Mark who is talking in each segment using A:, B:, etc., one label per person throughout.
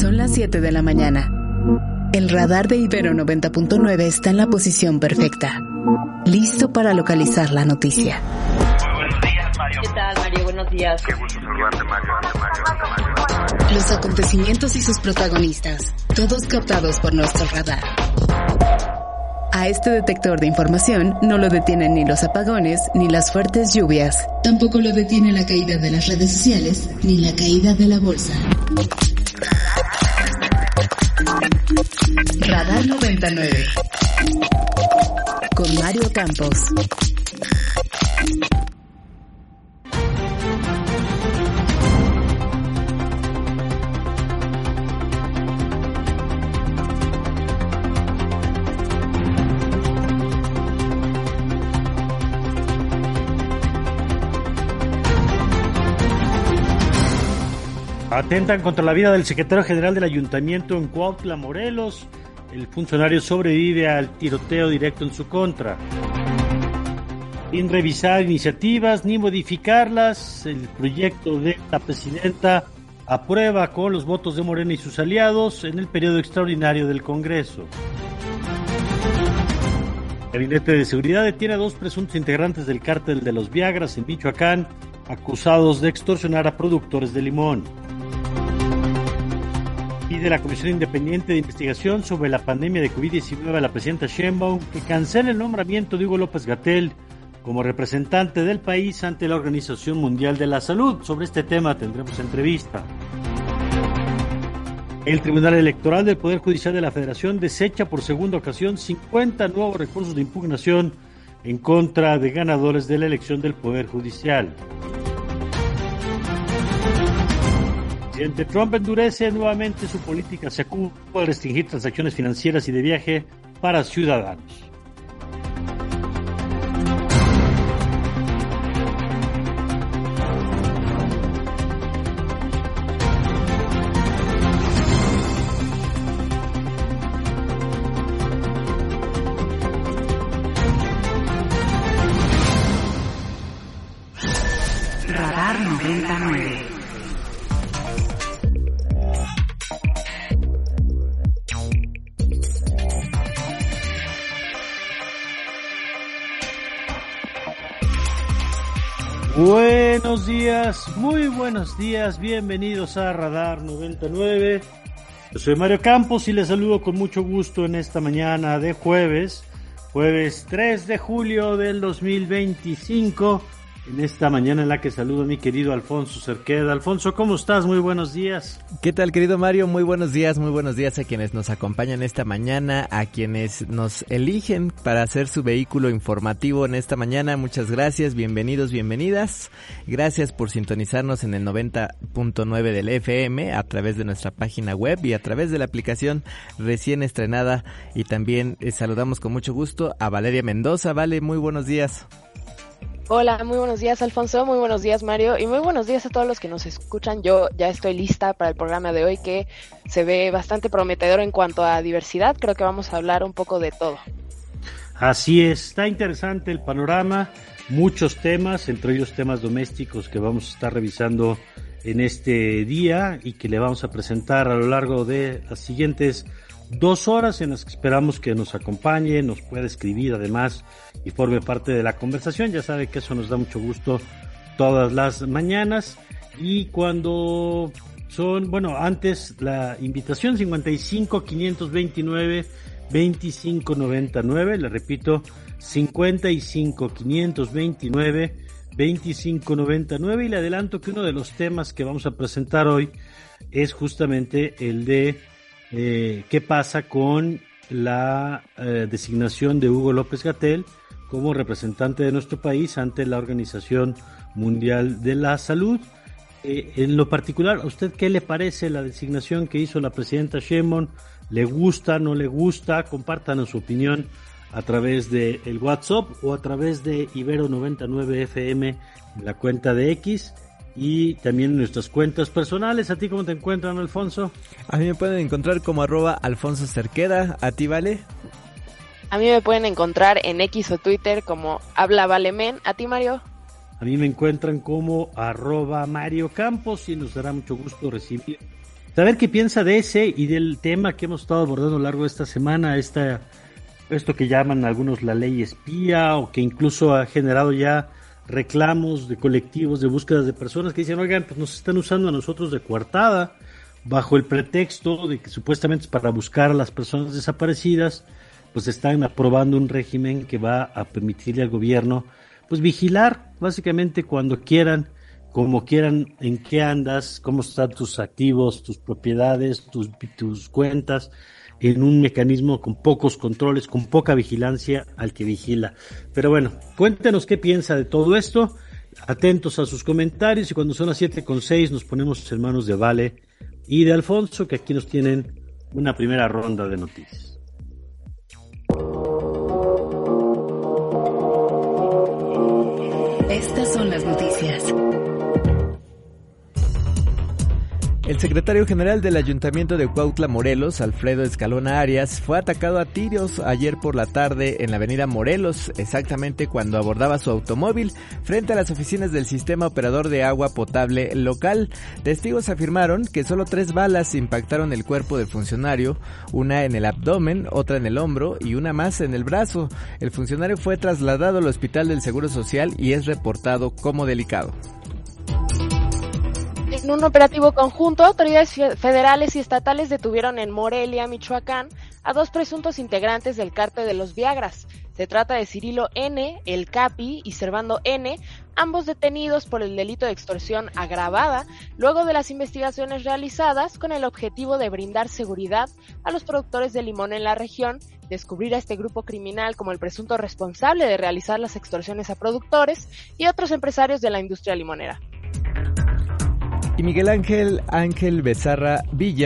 A: Son las 7 de la mañana. El radar de Ibero 90.9 está en la posición perfecta, listo para localizar la noticia.
B: Buenos días, Mario.
C: ¿Qué tal, Mario? Buenos días.
B: Qué gusto saludarte, Mario.
A: Los acontecimientos y sus protagonistas, todos captados por nuestro radar. A este detector de información no lo detienen ni los apagones ni las fuertes lluvias. Tampoco lo detiene la caída de las redes sociales ni la caída de la bolsa. Radar 99 con Mario Campos.
D: Atentan contra la vida del secretario general del ayuntamiento en Cuautla, Morelos. El funcionario sobrevive al tiroteo directo en su contra. Sin revisar iniciativas ni modificarlas, el proyecto de la presidenta aprueba con los votos de Morena y sus aliados en el periodo extraordinario del Congreso. El Gabinete de Seguridad detiene a 2 presuntos integrantes del cártel de los Viagras en Michoacán, acusados de extorsionar a productores de limón. Pide la Comisión Independiente de Investigación sobre la pandemia de COVID-19 a la presidenta Sheinbaum que cancele el nombramiento de Hugo López-Gatell como representante del país ante la Organización Mundial de la Salud. Sobre este tema tendremos entrevista. El Tribunal Electoral del Poder Judicial de la Federación desecha por segunda ocasión 50 nuevos recursos de impugnación en contra de ganadores de la elección del Poder Judicial. El presidente Trump endurece nuevamente su política hacia Cuba al restringir transacciones financieras y de viaje para ciudadanos.
A: Radar 99.
D: Buenos días, muy buenos días, bienvenidos a Radar 99. Yo soy Mario Campos y les saludo con mucho gusto en esta mañana de jueves 3 de julio del 2025. En esta mañana en la que saludo a mi querido Alfonso Cerqueda. Alfonso, ¿cómo estás? Muy buenos días.
E: ¿Qué tal, querido Mario? Muy buenos días a quienes nos acompañan esta mañana, a quienes nos eligen para hacer su vehículo informativo en esta mañana. Muchas gracias, bienvenidos, bienvenidas. Gracias por sintonizarnos en el 90.9 del FM a través de nuestra página web y a través de la aplicación recién estrenada. Y también saludamos con mucho gusto a Valeria Mendoza. Vale, muy buenos días.
C: Hola, muy buenos días, Alfonso, muy buenos días, Mario, y muy buenos días a todos los que nos escuchan. Yo ya estoy lista para el programa de hoy, que se ve bastante prometedor en cuanto a diversidad. Creo que vamos a hablar un poco de todo.
D: Así es, está interesante el panorama, muchos temas, entre ellos temas domésticos que vamos a estar revisando en este día y que le vamos a presentar a lo largo de las siguientes 2 horas en las que esperamos que nos acompañe, nos pueda escribir además y forme parte de la conversación. Ya sabe que eso nos da mucho gusto todas las mañanas. Y cuando son, antes la invitación 55 529 2599, le repito, 55 529 2599, y le adelanto que uno de los temas que vamos a presentar hoy es justamente el de qué pasa con la designación de Hugo López-Gatell como representante de nuestro país ante la Organización Mundial de la Salud. En lo particular, ¿a usted qué le parece la designación que hizo la presidenta Sheinbaum? ¿Le gusta, no le gusta? Compártanos su opinión a través de el WhatsApp o a través de Ibero 99 FM en la cuenta de X. Y también en nuestras cuentas personales. ¿A ti cómo te encuentran, Alfonso?
E: A mí me pueden encontrar como @Alfonso Cerqueda. ¿A ti, Vale?
C: A mí me pueden encontrar en X o Twitter como @Valemen. ¿A ti, Mario?
D: A mí me encuentran como @Mario Campos y nos dará mucho gusto recibir saber qué piensa de ese y del tema que hemos estado abordando a lo largo de esta semana, esto que llaman algunos la ley espía, o que incluso ha generado ya reclamos de colectivos de búsquedas de personas que dicen, oigan, pues nos están usando a nosotros de coartada, bajo el pretexto de que supuestamente es para buscar a las personas desaparecidas, pues están aprobando un régimen que va a permitirle al gobierno pues vigilar básicamente cuando quieran, como quieran, en qué andas, cómo están tus activos, tus propiedades, tus cuentas, en un mecanismo con pocos controles, con poca vigilancia al que vigila. Pero bueno, cuéntenos qué piensa de todo esto, atentos a sus comentarios, y cuando son las 7:06 nos ponemos en manos de Vale y de Alfonso, que aquí nos tienen una primera ronda de noticias.
A: Estas son las noticias.
E: El secretario general del Ayuntamiento de Cuautla, Morelos, Alfredo Escalona Arias, fue atacado a tiros ayer por la tarde en la avenida Morelos, exactamente cuando abordaba su automóvil frente a las oficinas del Sistema Operador de Agua Potable local. Testigos afirmaron que solo 3 balas impactaron el cuerpo del funcionario, una en el abdomen, otra en el hombro y una más en el brazo. El funcionario fue trasladado al Hospital del Seguro Social y es reportado como delicado.
C: En un operativo conjunto, autoridades federales y estatales detuvieron en Morelia, Michoacán, a 2 presuntos integrantes del cártel de los Viagras. Se trata de Cirilo N., el Capi, y Servando N., ambos detenidos por el delito de extorsión agravada, luego de las investigaciones realizadas con el objetivo de brindar seguridad a los productores de limón en la región, descubrir a este grupo criminal como el presunto responsable de realizar las extorsiones a productores y otros empresarios de la industria limonera.
E: Y Miguel Ángel Berraza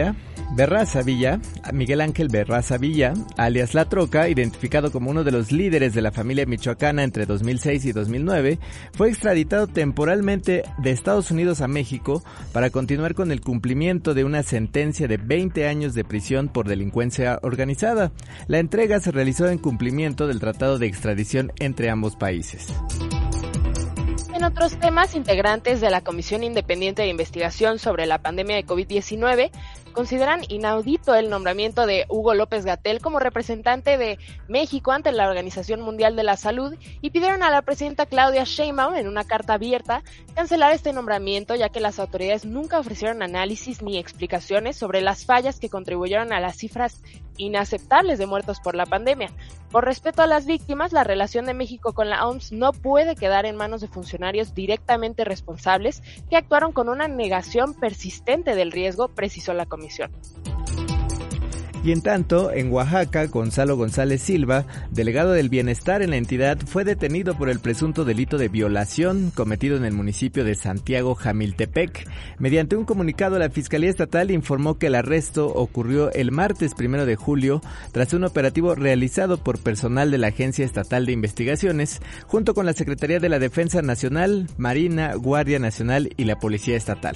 E: Villa, alias La Troca, identificado como uno de los líderes de la familia michoacana entre 2006 y 2009, fue extraditado temporalmente de Estados Unidos a México para continuar con el cumplimiento de una sentencia de 20 años de prisión por delincuencia organizada. La entrega se realizó en cumplimiento del tratado de extradición entre ambos países.
C: En otros temas, integrantes de la Comisión Independiente de Investigación sobre la pandemia de COVID-19 consideran inaudito el nombramiento de Hugo López-Gatell como representante de México ante la Organización Mundial de la Salud y pidieron a la presidenta Claudia Sheinbaum en una carta abierta cancelar este nombramiento, ya que las autoridades nunca ofrecieron análisis ni explicaciones sobre las fallas que contribuyeron a las cifras inaceptables de muertos por la pandemia. Por respeto a las víctimas, la relación de México con la OMS no puede quedar en manos de funcionarios directamente responsables que actuaron con una negación persistente del riesgo, precisó la comisión.
E: Y en tanto, en Oaxaca, Gonzalo González Silva, delegado del bienestar en la entidad, fue detenido por el presunto delito de violación cometido en el municipio de Santiago Jamiltepec. Mediante un comunicado, la Fiscalía Estatal informó que el arresto ocurrió el martes 1 de julio tras un operativo realizado por personal de la Agencia Estatal de Investigaciones, junto con la Secretaría de la Defensa Nacional, Marina, Guardia Nacional y la Policía Estatal.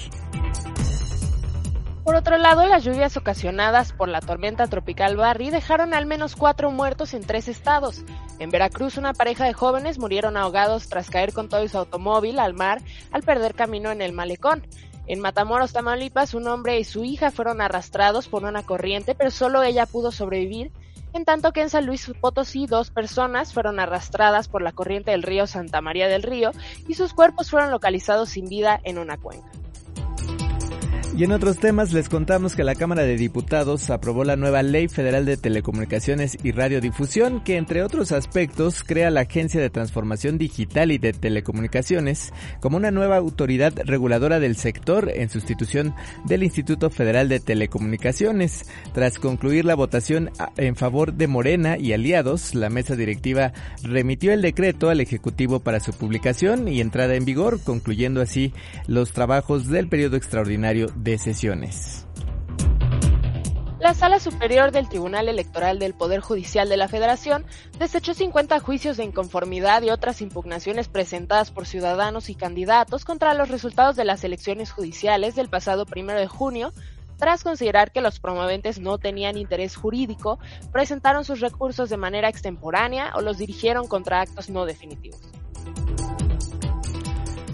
C: Por otro lado, las lluvias ocasionadas por la tormenta tropical Barry dejaron al menos 4 muertos en 3 estados. En Veracruz, una pareja de jóvenes murieron ahogados tras caer con todo su automóvil al mar al perder camino en el malecón. En Matamoros, Tamaulipas, un hombre y su hija fueron arrastrados por una corriente, pero solo ella pudo sobrevivir, en tanto que en San Luis Potosí 2 personas fueron arrastradas por la corriente del río Santa María del Río y sus cuerpos fueron localizados sin vida en una cuenca.
E: Y en otros temas les contamos que la Cámara de Diputados aprobó la nueva Ley Federal de Telecomunicaciones y Radiodifusión, que entre otros aspectos crea la Agencia de Transformación Digital y de Telecomunicaciones como una nueva autoridad reguladora del sector en sustitución del Instituto Federal de Telecomunicaciones. Tras concluir la votación en favor de Morena y aliados, la mesa directiva remitió el decreto al Ejecutivo para su publicación y entrada en vigor, concluyendo así los trabajos del periodo extraordinario de sesiones.
C: La Sala Superior del Tribunal Electoral del Poder Judicial de la Federación desechó 50 juicios de inconformidad y otras impugnaciones presentadas por ciudadanos y candidatos contra los resultados de las elecciones judiciales del pasado 1 de junio, tras considerar que los promoventes no tenían interés jurídico, presentaron sus recursos de manera extemporánea o los dirigieron contra actos no definitivos.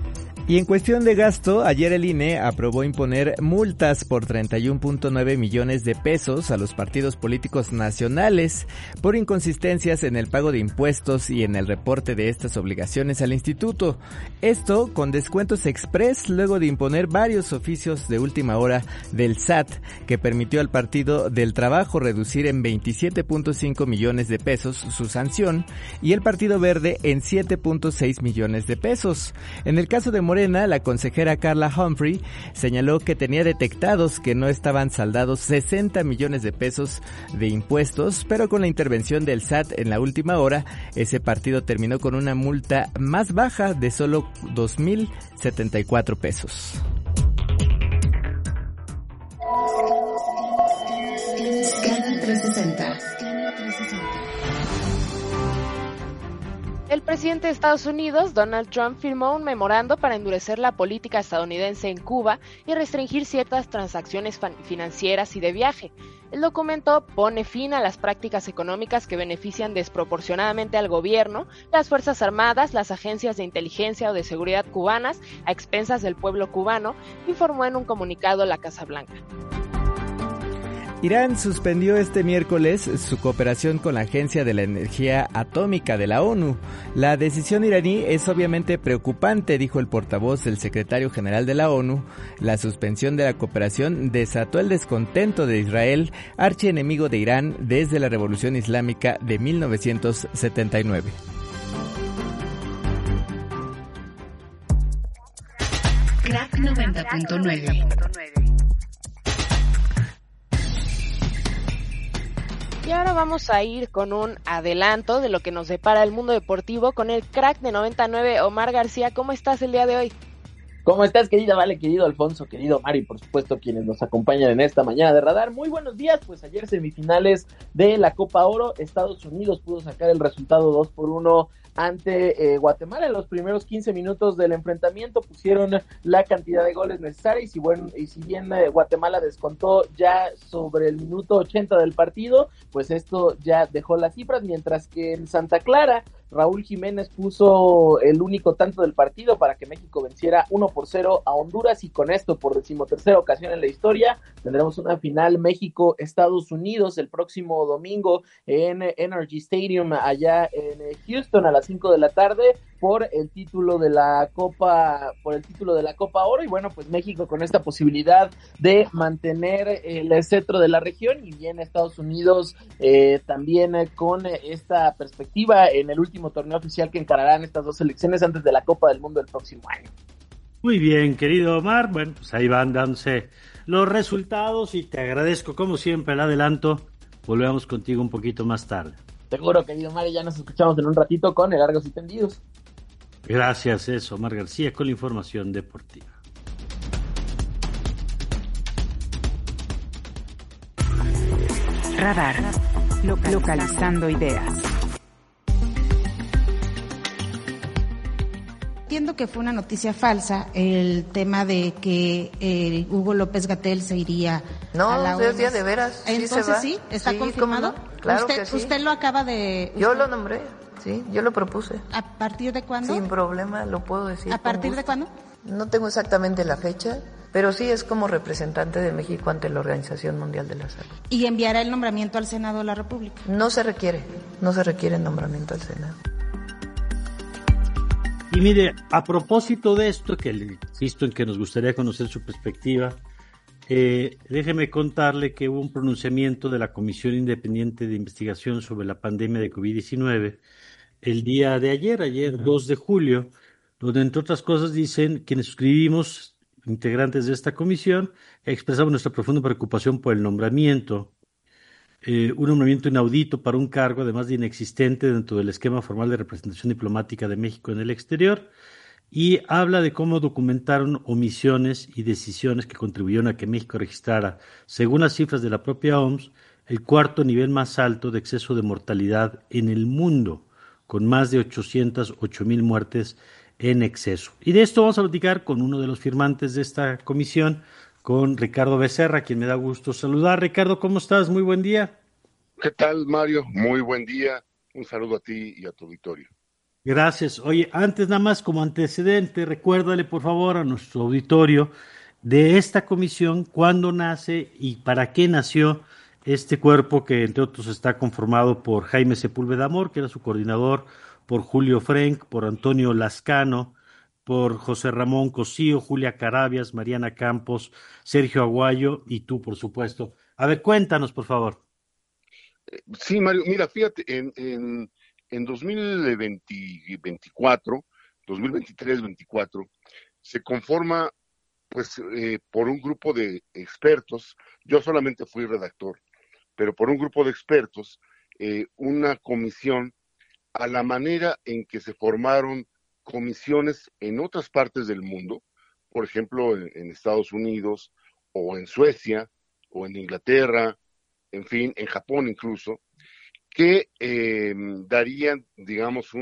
E: Y en cuestión de gasto, ayer el INE aprobó imponer multas por 31.9 millones de pesos a los partidos políticos nacionales por inconsistencias en el pago de impuestos y en el reporte de estas obligaciones al instituto. Esto con descuentos express luego de imponer varios oficios de última hora del SAT que permitió al Partido del Trabajo reducir en 27.5 millones de pesos su sanción y el Partido Verde en 7.6 millones de pesos. En el caso de Morena, la consejera Carla Humphrey señaló que tenía detectados que no estaban saldados 60 millones de pesos de impuestos, pero con la intervención del SAT en la última hora, ese partido terminó con una multa más baja de solo 2,074 pesos.
A: Scanner 360.
C: El presidente de Estados Unidos, Donald Trump, firmó un memorando para endurecer la política estadounidense en Cuba y restringir ciertas transacciones financieras y de viaje. El documento pone fin a las prácticas económicas que benefician desproporcionadamente al gobierno, las Fuerzas Armadas, las agencias de inteligencia o de seguridad cubanas, a expensas del pueblo cubano, informó en un comunicado la Casa Blanca.
E: Irán suspendió este miércoles su cooperación con la Agencia de la Energía Atómica de la ONU. La decisión iraní es obviamente preocupante, dijo el portavoz del secretario general de la ONU. La suspensión de la cooperación desató el descontento de Israel, archienemigo de Irán desde la Revolución Islámica de 1979.
A: Crack 90.9.
C: Y ahora vamos a ir con un adelanto de lo que nos depara el mundo deportivo con el crack de 99, Omar García. ¿Cómo estás el día de hoy?
F: ¿Cómo estás, querida Vale, querido Alfonso, querido Mario y por supuesto quienes nos acompañan en esta mañana de Radar? Muy buenos días, pues ayer semifinales de la Copa Oro, Estados Unidos pudo sacar el resultado 2-1 ante Guatemala. En los primeros 15 minutos del enfrentamiento pusieron la cantidad de goles necesarios y si bien Guatemala descontó ya sobre el minuto 80 del partido, pues esto ya dejó las cifras, mientras que en Santa Clara Raúl Jiménez puso el único tanto del partido para que México venciera 1-0 a Honduras, y con esto, por 13ª ocasión en la historia, tendremos una final México-Estados Unidos el próximo domingo en Energy Stadium allá en Houston a las 5 de la tarde por el título de la Copa Oro. Y bueno, pues México con esta posibilidad de mantener el cetro de la región, y bien Estados Unidos también con esta perspectiva en el último torneo oficial que encararán estas dos selecciones antes de la Copa del Mundo el próximo año.
D: Muy bien, querido Omar. Bueno, pues ahí van dándose los resultados y te agradezco como siempre el adelanto. Volvemos contigo un poquito más tarde.
F: Seguro, querido Mario, ya nos escuchamos en un ratito con el Largos y Tendidos.
D: Gracias, eso, Omar García con la información deportiva.
G: Radar, localizando ideas.
H: Entiendo que fue una noticia falsa el tema de que Hugo López-Gatell se iría a la ONU.
I: No, de veras.
H: Entonces
I: sí,
H: sí, ¿está confirmado?
I: No? Claro
H: ¿Usted,
I: que sí.
H: usted lo acaba de...?
I: Yo lo nombré, sí, yo lo propuse.
H: ¿A partir de cuándo?
I: Sin problema, lo puedo decir.
H: ¿A partir de cuándo?
I: No tengo exactamente la fecha, pero sí es como representante de México ante la Organización Mundial de la Salud.
H: ¿Y enviará el nombramiento al Senado de la República?
I: No se requiere el nombramiento al Senado.
D: Y mire, a propósito de esto, que le insisto en que nos gustaría conocer su perspectiva, déjeme contarle que hubo un pronunciamiento de la Comisión Independiente de Investigación sobre la pandemia de COVID-19 el día de ayer 2 de julio, donde entre otras cosas dicen quienes suscribimos, integrantes de esta comisión, expresamos nuestra profunda preocupación por el nombramiento, un nombramiento inaudito para un cargo, además de inexistente dentro del esquema formal de representación diplomática de México en el exterior, y habla de cómo documentaron omisiones y decisiones que contribuyeron a que México registrara, según las cifras de la propia OMS, el cuarto nivel más alto de exceso de mortalidad en el mundo, con más de 808,000 muertes en exceso. Y de esto vamos a platicar con uno de los firmantes de esta comisión, con Ricardo Becerra, a quien me da gusto saludar. Ricardo, ¿cómo estás? Muy buen día.
J: ¿Qué tal, Mario? Muy buen día. Un saludo a ti y a tu auditorio.
D: Gracias. Oye, antes nada más como antecedente, recuérdale por favor a nuestro auditorio de esta comisión, cuándo nace y para qué nació este cuerpo que entre otros está conformado por Jaime Sepúlveda Amor, que era su coordinador, por Julio Frenk, por Antonio Lascano, por José Ramón Cosío, Julia Carabias, Mariana Campos, Sergio Aguayo y tú, por supuesto. A ver, cuéntanos, por favor.
J: Sí, Mario, mira, fíjate, en 2024, 2023-24, se conforma, pues, por un grupo de expertos. Yo solamente fui redactor, pero por un grupo de expertos, una comisión a la manera en que se formaron comisiones en otras partes del mundo, por ejemplo, en Estados Unidos, o en Suecia, o en Inglaterra, en fin, en Japón incluso, que darían, digamos,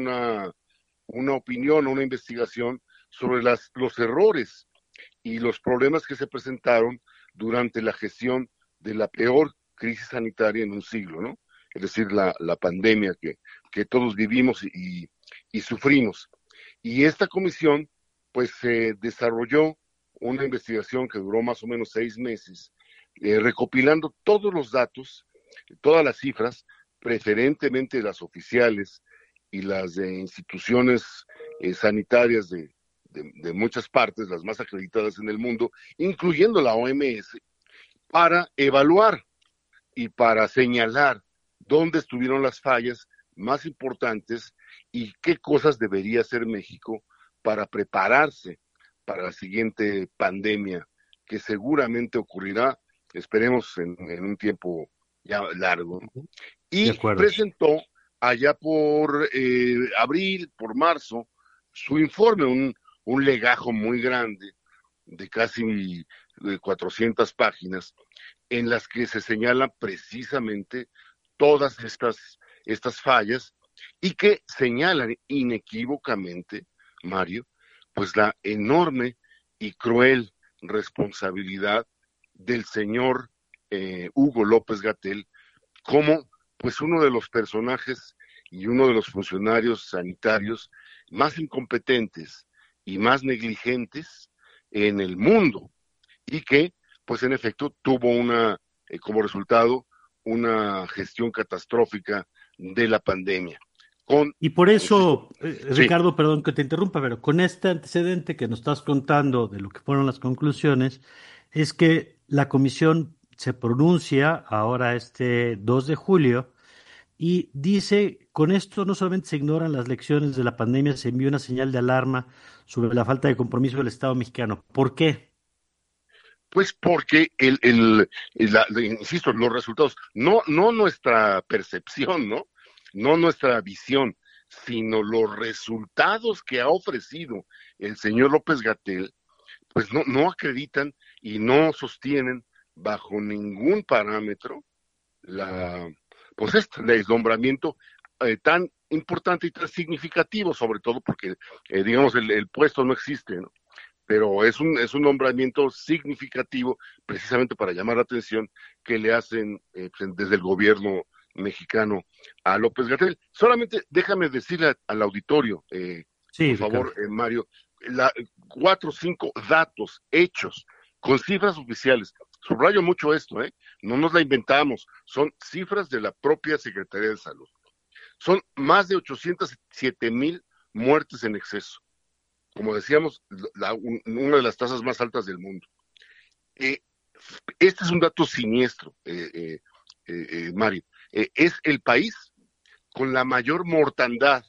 J: una opinión, una investigación sobre los errores y los problemas que se presentaron durante la gestión de la peor crisis sanitaria en un siglo, ¿no? Es decir, la pandemia que todos vivimos y sufrimos. Y esta comisión, pues, desarrolló una investigación que duró más o menos 6 meses, recopilando todos los datos, todas las cifras, preferentemente las oficiales y las de instituciones sanitarias de muchas partes, las más acreditadas en el mundo, incluyendo la OMS, para evaluar y para señalar dónde estuvieron las fallas más importantes y qué cosas debería hacer México para prepararse para la siguiente pandemia que seguramente ocurrirá, esperemos en un tiempo ya largo. Y presentó allá por abril, por marzo, su informe, un legajo muy grande de casi 400 páginas, en las que se señalan precisamente todas estas fallas y que señalan inequívocamente, Mario, pues la enorme y cruel responsabilidad del señor Hugo López-Gatell como pues uno de los personajes y uno de los funcionarios sanitarios más incompetentes y más negligentes en el mundo, y que pues en efecto tuvo como resultado una gestión catastrófica de la pandemia.
D: Y por eso,
J: sí.
D: Ricardo, perdón que te interrumpa, pero con este antecedente que nos estás contando de lo que fueron las conclusiones, es que la comisión se pronuncia ahora este 2 de julio y dice, con esto no solamente se ignoran las lecciones de la pandemia, se envía una señal de alarma sobre la falta de compromiso del Estado mexicano. ¿Por qué?
J: Pues porque insisto, los resultados, no nuestra percepción, no nuestra visión, sino los resultados que ha ofrecido el señor López-Gatell, pues no acreditan y no sostienen bajo ningún parámetro el deslumbramiento tan importante y tan significativo, sobre todo porque, digamos, el puesto no existe, ¿no? Pero es un nombramiento significativo precisamente para llamar la atención que le hacen desde el gobierno mexicano a López-Gatell. Solamente déjame decirle al auditorio,
D: sí,
J: por favor, Mario, 4 o 5 datos, hechos, con cifras oficiales. Subrayo mucho esto, no nos la inventamos, son cifras de la propia Secretaría de Salud. Son más de 807,000 muertes en exceso. Como decíamos, una de las tasas más altas del mundo. Este es un dato siniestro, Mario. Es el país con la mayor mortandad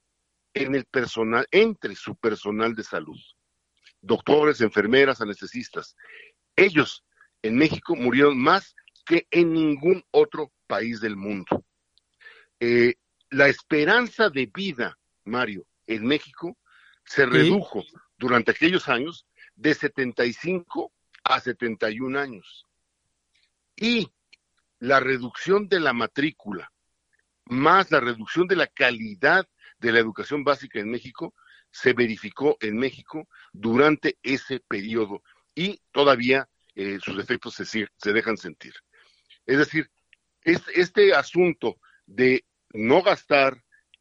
J: entre su personal de salud. Doctores, enfermeras, anestesistas. Ellos en México murieron más que en ningún otro país del mundo. La esperanza de vida, Mario, en México se redujo durante aquellos años de 75 a 71 años. Y la reducción de la matrícula, más la reducción de la calidad de la educación básica en México, se verificó en México durante ese periodo y todavía sus efectos se dejan sentir. Es decir, este asunto de no gastar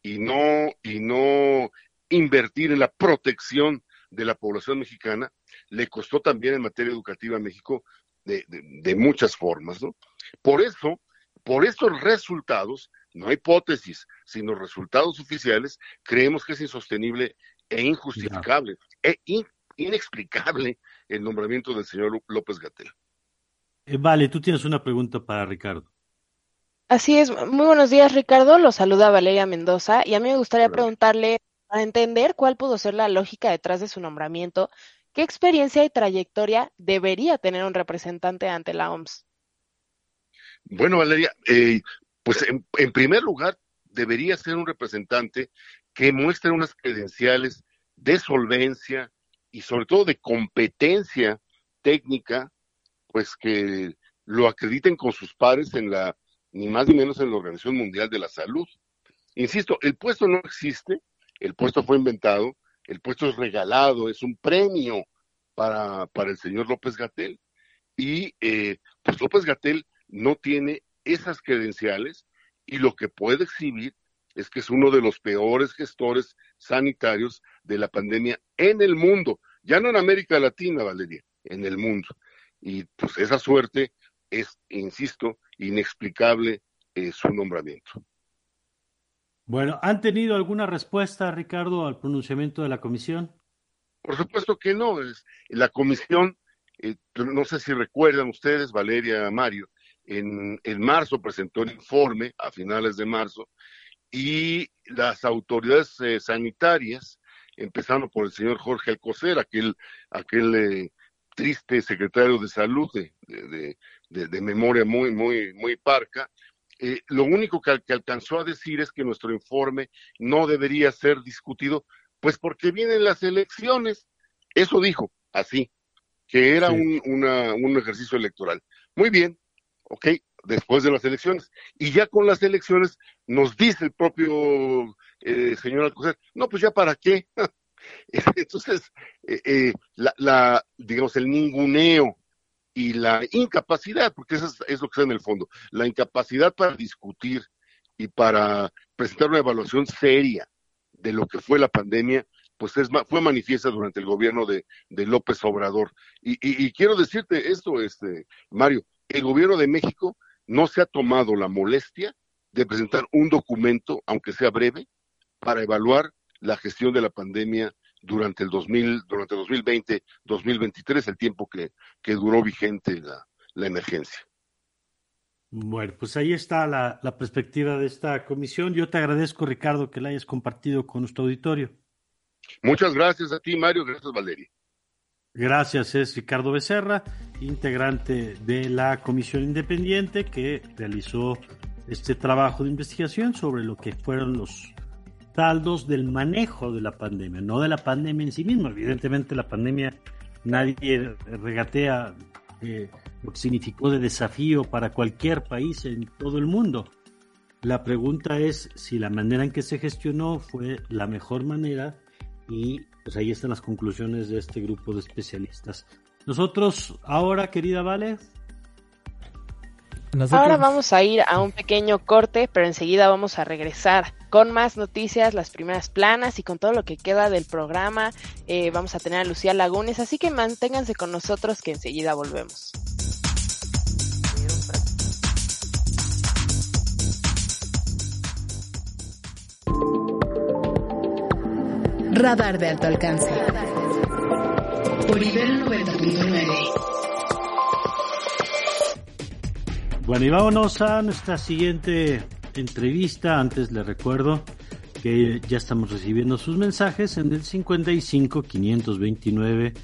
J: y no invertir en la protección de la población mexicana, le costó también en materia educativa a México de muchas formas, ¿no? Por estos resultados, no hipótesis, sino resultados oficiales, creemos que es insostenible e injustificable, inexplicable el nombramiento del señor López-Gatell.
D: Vale, tú tienes una pregunta para Ricardo.
C: Así es, muy buenos días, Ricardo. Lo saluda Valeria Mendoza y a mí me gustaría preguntarle, para entender cuál pudo ser la lógica detrás de su nombramiento, ¿qué experiencia y trayectoria debería tener un representante ante la OMS?
J: Bueno, Valeria, pues en primer lugar debería ser un representante que muestre unas credenciales de solvencia y sobre todo de competencia técnica, pues que lo acrediten con sus pares ni más ni menos en la Organización Mundial de la Salud. Insisto, el puesto no existe, el puesto fue inventado, el puesto es regalado, es un premio para el señor López-Gatell. Y pues López-Gatell no tiene esas credenciales y lo que puede exhibir es que es uno de los peores gestores sanitarios de la pandemia en el mundo, ya no en América Latina, Valeria, en el mundo. Y pues esa suerte es, insisto, inexplicable su nombramiento.
D: Bueno, ¿han tenido alguna respuesta, Ricardo, al pronunciamiento de la comisión?
J: Por supuesto que no. La comisión, no sé si recuerdan ustedes, Valeria, Mario, en marzo presentó el informe, a finales de marzo, y las autoridades sanitarias, empezando por el señor Jorge Alcocer, aquel triste secretario de salud de memoria muy parca, lo único que alcanzó a decir es que nuestro informe no debería ser discutido, pues porque vienen las elecciones. Eso dijo, así, que era un ejercicio electoral. Muy bien, ok, después de las elecciones. Y ya con las elecciones nos dice el propio señor Alcocer, no, pues ya para qué. Entonces, digamos, el ninguneo y la incapacidad, porque eso es lo que está en el fondo, la incapacidad para discutir y para presentar una evaluación seria de lo que fue la pandemia, pues fue manifiesta durante el gobierno de López Obrador. Y quiero decirte esto, Mario, el gobierno de México no se ha tomado la molestia de presentar un documento, aunque sea breve, para evaluar la gestión de la pandemia durante el 2020-2023, el tiempo que duró vigente la emergencia.
D: Bueno, pues ahí está la perspectiva de esta comisión. Yo te agradezco, Ricardo, que la hayas compartido con nuestro auditorio.
J: Muchas gracias a ti, Mario. Gracias, Valeria.
D: Gracias, es Ricardo Becerra, integrante de la comisión independiente que realizó este trabajo de investigación sobre lo que fueron los saldos del manejo de la pandemia, no de la pandemia en sí misma. Evidentemente la pandemia nadie regatea lo que significó de desafío para cualquier país en todo el mundo. La pregunta es si la manera en que se gestionó fue la mejor manera, y pues ahí están las conclusiones de este grupo de especialistas. Nosotros ahora, querida Vale.
C: Ahora vamos a ir a un pequeño corte, pero enseguida vamos a regresar con más noticias, las primeras planas y con todo lo que queda del programa. Vamos a tener a Lucía Lagunes, así que manténganse con nosotros que enseguida volvemos.
A: Radar de alto alcance. Por Ibero 90.9.
D: Bueno, y vámonos a nuestra siguiente entrevista. Antes les recuerdo que ya estamos recibiendo sus mensajes en el 55 529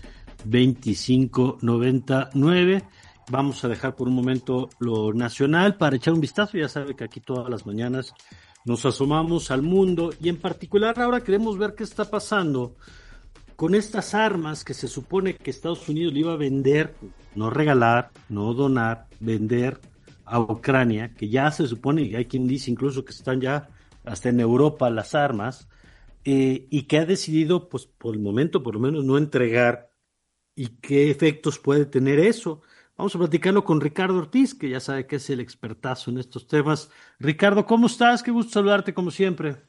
D: 2599. Vamos a dejar por un momento lo nacional para echar un vistazo. Ya sabe que aquí todas las mañanas nos asomamos al mundo y en particular ahora queremos ver qué está pasando con estas armas que se supone que Estados Unidos le iba a vender, no regalar, no donar, vender a Ucrania, que ya se supone, y hay quien dice incluso que están ya hasta en Europa las armas, y que ha decidido, pues por el momento por lo menos, no entregar, y qué efectos puede tener eso. Vamos a platicarlo con Ricardo Ortiz, que ya sabe que es el expertazo en estos temas. Ricardo, ¿cómo estás? Qué gusto saludarte como siempre.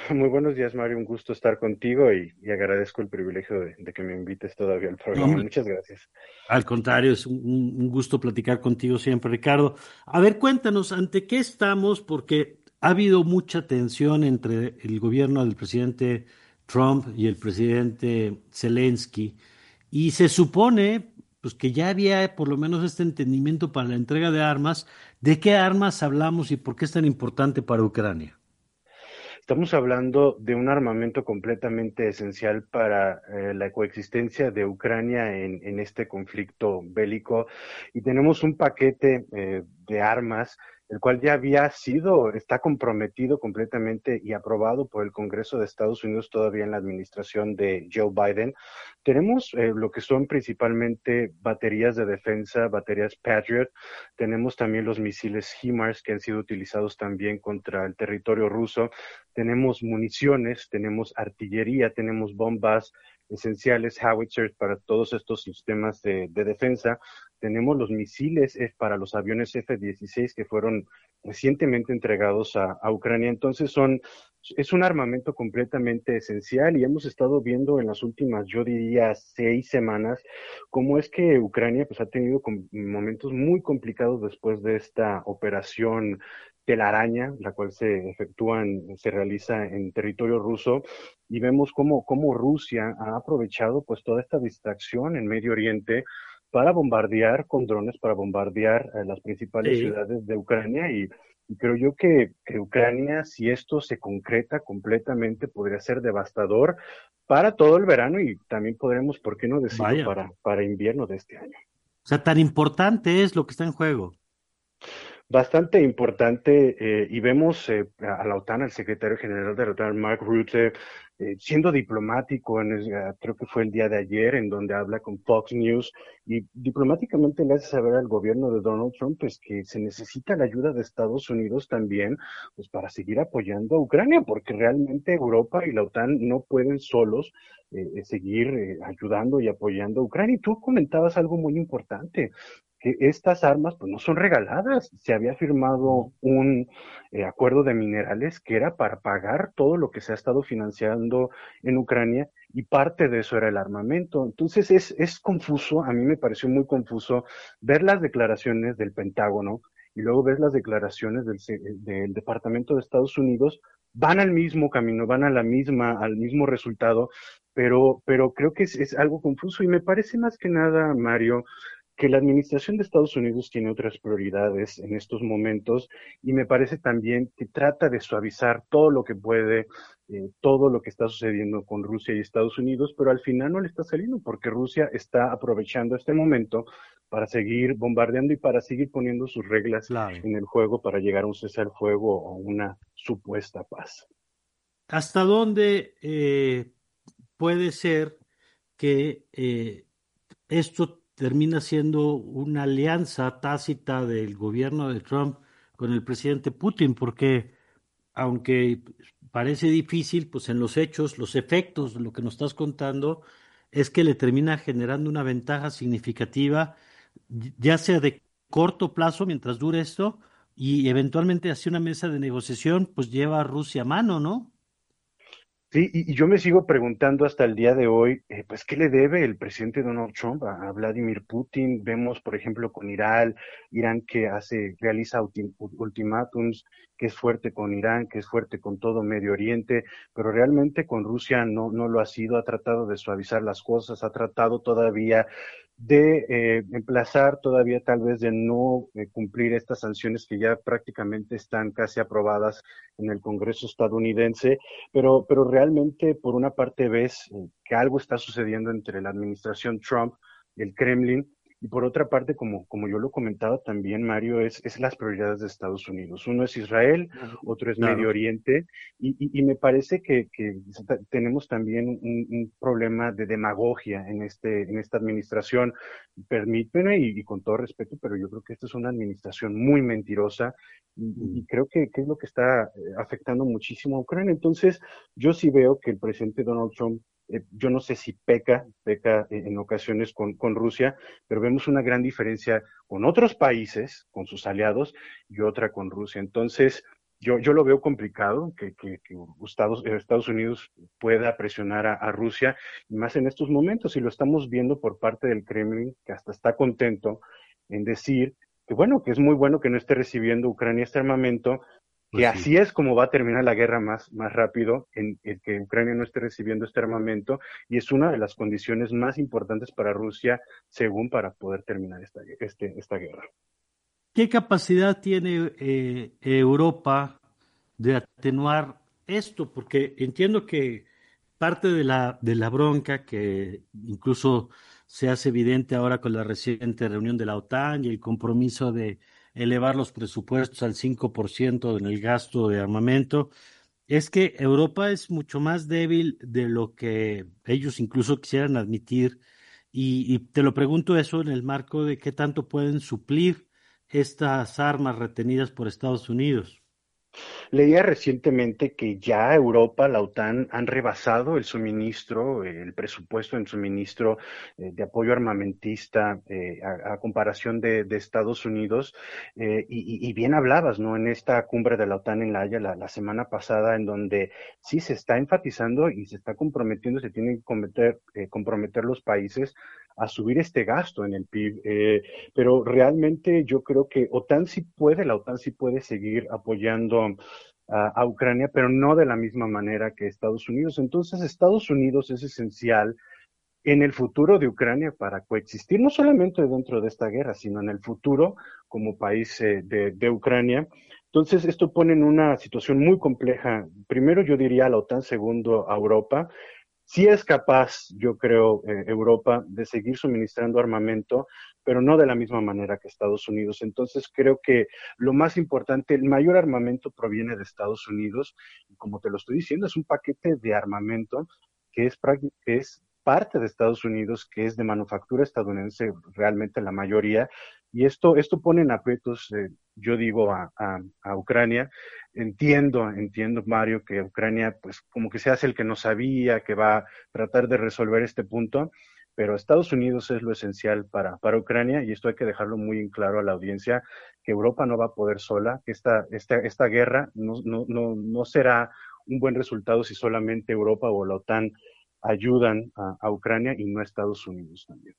K: Muy buenos días, Mario. Un gusto estar contigo y agradezco el privilegio de que me invites todavía al
D: No,
K: programa.
D: hombre,
K: Muchas gracias.
D: al contrario, es un gusto platicar contigo siempre, Ricardo. A ver, cuéntanos, ¿ante qué estamos? Porque ha habido mucha tensión entre el gobierno del presidente Trump y el presidente Zelensky, y se supone, pues, que ya había por lo menos este entendimiento para la entrega de armas. ¿De qué armas hablamos y por qué es tan importante para Ucrania?
K: Estamos hablando de un armamento completamente esencial para la coexistencia de Ucrania en este conflicto bélico y tenemos un paquete de armas, el cual ya está comprometido completamente y aprobado por el Congreso de Estados Unidos todavía en la administración de Joe Biden. Tenemos lo que son principalmente baterías de defensa, baterías Patriot. Tenemos también los misiles HIMARS que han sido utilizados también contra el territorio ruso. Tenemos municiones, tenemos artillería, tenemos bombas esenciales, howitzers para todos estos sistemas de defensa. Tenemos los misiles para los aviones F-16 que fueron recientemente entregados a Ucrania. Entonces es un armamento completamente esencial y hemos estado viendo en las últimas, yo diría, 6 semanas, cómo es que Ucrania pues, ha tenido momentos muy complicados después de esta operación telaraña, la cual se realiza en territorio ruso, y vemos cómo Rusia ha aprovechado pues toda esta distracción en Medio Oriente para bombardear con drones, para bombardear las principales
D: Sí.
K: ciudades de Ucrania y creo yo que Ucrania, si esto se concreta completamente, podría ser devastador para todo el verano y también podremos, ¿por qué no decirlo,
D: Vaya,
K: para invierno de este año?
D: o sea, tan importante es lo que está en juego.
K: Bastante importante y vemos a la OTAN, al secretario general de la OTAN, Mark Rutte, siendo diplomático, creo que fue el día de ayer, en donde habla con Fox News y diplomáticamente le hace saber al gobierno de Donald Trump pues, que se necesita la ayuda de Estados Unidos también pues, para seguir apoyando a Ucrania, porque realmente Europa y la OTAN no pueden solos seguir ayudando y apoyando a Ucrania. Y tú comentabas algo muy importante que estas armas pues no son regaladas. Se había firmado un acuerdo de minerales que era para pagar todo lo que se ha estado financiando en Ucrania y parte de eso era el armamento. Entonces es confuso, a mí me pareció muy confuso ver las declaraciones del Pentágono y luego ver las declaraciones del Departamento de Estados Unidos, van al mismo camino, van a al mismo resultado, pero creo que es algo confuso y me parece más que nada, Mario, que la administración de Estados Unidos tiene otras prioridades en estos momentos y me parece también que trata de suavizar todo lo que puede, todo lo que está sucediendo con Rusia y Estados Unidos, pero al final no le está saliendo porque Rusia está aprovechando este momento para seguir bombardeando y para seguir poniendo sus reglas
D: Claro.
K: en el juego para llegar a un cese al fuego o una supuesta paz.
D: ¿Hasta dónde puede ser que esto termina siendo una alianza tácita del gobierno de Trump con el presidente Putin? Porque aunque parece difícil, pues en los hechos, los efectos de lo que nos estás contando es que le termina generando una ventaja significativa, ya sea de corto plazo mientras dure esto, y eventualmente hacia una mesa de negociación, pues lleva a Rusia a mano, ¿no?
K: Sí, y yo me sigo preguntando hasta el día de hoy, pues, ¿qué le debe el presidente Donald Trump a Vladimir Putin? Vemos, por ejemplo, con Irán que realiza ultimátums, que es fuerte con Irán, que es fuerte con todo Medio Oriente, pero realmente con Rusia no lo ha sido, ha tratado de suavizar las cosas, ha tratado todavía de emplazar todavía tal vez de no cumplir estas sanciones que ya prácticamente están casi aprobadas en el Congreso estadounidense, pero realmente por una parte ves que algo está sucediendo entre la administración Trump y el Kremlin, y por otra parte, como yo lo comentaba también, Mario, es las prioridades de Estados Unidos. Uno es Israel, otro es Medio
D: Claro.
K: Oriente, y me parece que tenemos también un problema de demagogia en esta administración. Permíteme, y con todo respeto, pero yo creo que esta es una administración muy mentirosa, y creo que es lo que está afectando muchísimo a Ucrania. Entonces, yo sí veo que el presidente Donald Trump, yo no sé si peca en ocasiones con Rusia, pero vemos una gran diferencia con otros países, con sus aliados, y otra con Rusia. Entonces, Yo lo veo complicado que Estados Unidos pueda presionar a Rusia, y más en estos momentos, y lo estamos viendo por parte del Kremlin, que hasta está contento en decir que bueno, que es muy bueno que no esté recibiendo Ucrania este armamento, que
D: Pues sí.
K: así es como va a terminar la guerra más rápido, en el que Ucrania no esté recibiendo este armamento, y es una de las condiciones más importantes para Rusia, según para poder terminar esta guerra.
D: ¿Qué capacidad tiene Europa de atenuar esto? Porque entiendo que parte de la bronca que incluso se hace evidente ahora con la reciente reunión de la OTAN y el compromiso de elevar los presupuestos al 5% en el gasto de armamento, es que Europa es mucho más débil de lo que ellos incluso quisieran admitir. Y te lo pregunto eso en el marco de qué tanto pueden suplir estas armas retenidas por Estados Unidos.
K: Leía recientemente que ya Europa, la OTAN, han rebasado el suministro, el presupuesto en suministro de apoyo armamentista a comparación de Estados Unidos. Y bien hablabas, ¿no? En esta cumbre de la OTAN en La Haya la semana pasada, en donde sí se está enfatizando y se está comprometiendo, se tienen que comprometer los países a subir este gasto en el PIB, pero realmente yo creo que la OTAN sí puede seguir apoyando a Ucrania, pero no de la misma manera que Estados Unidos. Entonces, Estados Unidos es esencial en el futuro de Ucrania para coexistir, no solamente dentro de esta guerra, sino en el futuro como país de Ucrania. Entonces, esto pone en una situación muy compleja. Primero, yo diría a la OTAN, segundo, a Europa. Sí es capaz, yo creo, Europa, de seguir suministrando armamento, pero no de la misma manera que Estados Unidos. Entonces, creo que lo más importante, el mayor armamento proviene de Estados Unidos, y como te lo estoy diciendo, es un paquete de armamento que es parte de Estados Unidos, que es de manufactura estadounidense, realmente la mayoría, y esto pone en aprietos, yo digo, a Ucrania. Entiendo, Mario, que Ucrania, pues como que se hace el que no sabía, que va a tratar de resolver este punto, pero Estados Unidos es lo esencial para Ucrania, y esto hay que dejarlo muy en claro a la audiencia, que Europa no va a poder sola, que esta guerra no será un buen resultado si solamente Europa o la OTAN ayudan a Ucrania y no Estados Unidos también.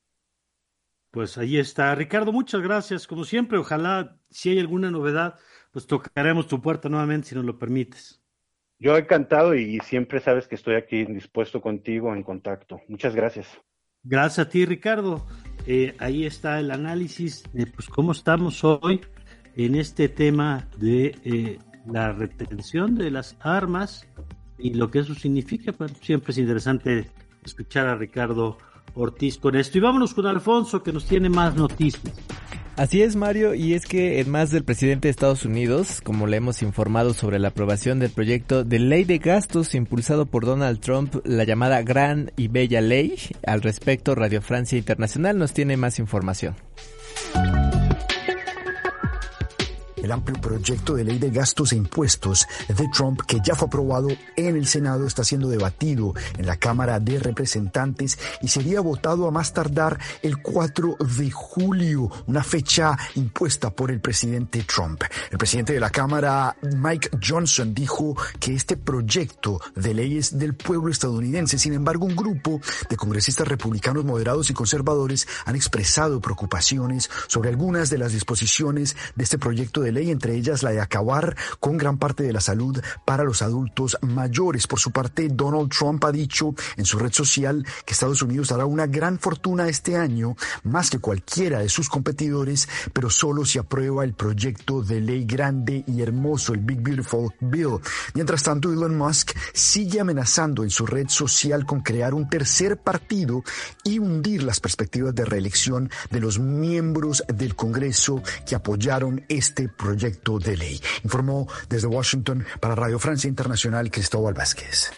D: Pues ahí está. Ricardo, muchas gracias. Como siempre, ojalá si hay alguna novedad, pues tocaremos tu puerta nuevamente si nos lo permites.
K: Yo encantado, y siempre sabes que estoy aquí dispuesto contigo, en contacto. Muchas gracias.
D: Gracias a ti, Ricardo. Ahí está el análisis de pues, cómo estamos hoy en este tema de la retención de las armas y lo que eso significa. Pues, siempre es interesante escuchar a Ricardo Ortiz con esto. Y vámonos con Alfonso, que nos tiene más noticias.
E: Así es, Mario, y es que en más del presidente de Estados Unidos, como le hemos informado sobre la aprobación del proyecto de ley de gastos impulsado por Donald Trump, la llamada Gran y Bella Ley, al respecto Radio Francia Internacional nos tiene más información.
L: El amplio proyecto de ley de gastos e impuestos de Trump, que ya fue aprobado en el Senado, está siendo debatido en la Cámara de Representantes y sería votado a más tardar el 4 de julio, una fecha impuesta por el presidente Trump. El presidente de la Cámara, Mike Johnson, dijo que este proyecto de ley es del pueblo estadounidense. Sin embargo, un grupo de congresistas republicanos moderados y conservadores han expresado preocupaciones sobre algunas de las disposiciones de este proyecto de ley, entre ellas la de acabar con gran parte de la salud para los adultos mayores. Por su parte, Donald Trump ha dicho en su red social que Estados Unidos hará una gran fortuna este año, más que cualquiera de sus competidores, pero solo si aprueba el proyecto de ley grande y hermoso, el Big Beautiful Bill. Mientras tanto, Elon Musk sigue amenazando en su red social con crear un tercer partido y hundir las perspectivas de reelección de los miembros del Congreso que apoyaron este proyecto de ley. Informó desde Washington para Radio Francia Internacional Cristóbal Vázquez.